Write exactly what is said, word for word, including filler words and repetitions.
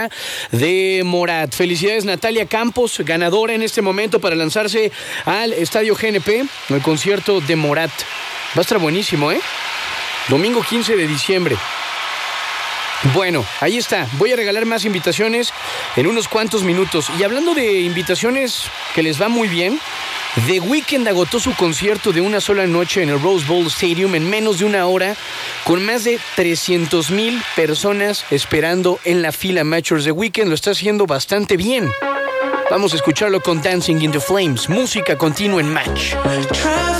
música de Morat. Felicidades Natalia Campos, ganadora en este momento para lanzarse al Estadio G N P, el concierto de Morat. Va a estar buenísimo, ¿eh? Domingo quince de diciembre. Bueno, ahí está. Voy a regalar más invitaciones en unos cuantos minutos. Y hablando de invitaciones que les va muy bien, The Weeknd agotó su concierto de una sola noche en el Rose Bowl Stadium en menos de una hora, con más de trescientas mil personas esperando en la fila. Matchers, The Weeknd lo está haciendo bastante bien. Vamos a escucharlo con Dancing in the Flames, música continua en Match.